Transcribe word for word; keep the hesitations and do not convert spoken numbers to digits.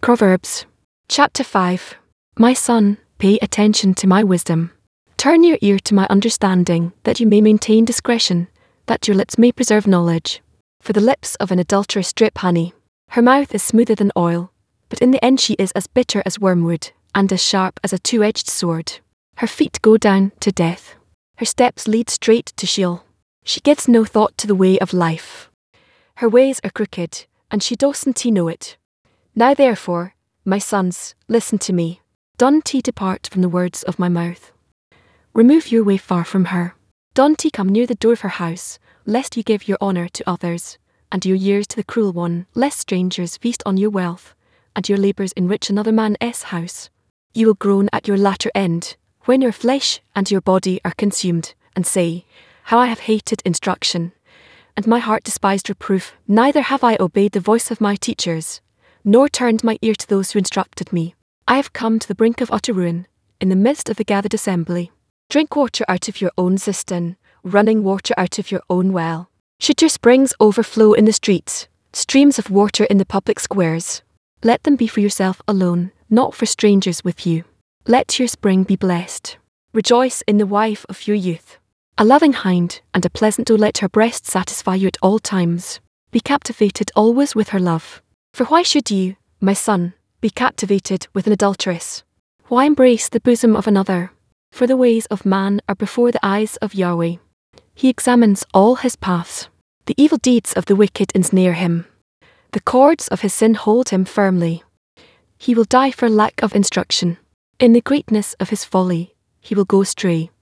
Proverbs. Chapter five. My son, pay attention to my wisdom. Turn your ear to my understanding, that you may maintain discretion, that your lips may preserve knowledge. For the lips of an adulteress drip honey. Her mouth is smoother than oil, but in the end she is as bitter as wormwood, and as sharp as a two-edged sword. Her feet go down to death. Her steps lead straight to Sheol. She gives no thought to the way of life. Her ways are crooked, and she doesn't know it. Now therefore, my sons, listen to me. Don't ye depart from the words of my mouth. Remove your way far from her. Don't ye come near the door of her house, lest ye give your honour to others, and your years to the cruel one, lest strangers feast on your wealth, and your labours enrich another man's house. You will groan at your latter end, when your flesh and your body are consumed, and say, How I have hated instruction, and my heart despised reproof. Neither have I obeyed the voice of my teachers, nor turned my ear to those who instructed me. I have come to the brink of utter ruin, in the midst of the gathered assembly. Drink water out of your own cistern, running water out of your own well. Should your springs overflow in the streets, streams of water in the public squares, let them be for yourself alone, not for strangers with you. Let your spring be blessed. Rejoice in the wife of your youth. A loving hind and a pleasant doe, let her breast satisfy you at all times. Be captivated always with her love. For why should you, my son, be captivated with an adulteress? Why embrace the bosom of another? For the ways of man are before the eyes of Yahweh. He examines all his paths. The evil deeds of the wicked ensnare him. The cords of his sin hold him firmly. He will die for lack of instruction. In the greatness of his folly, he will go astray.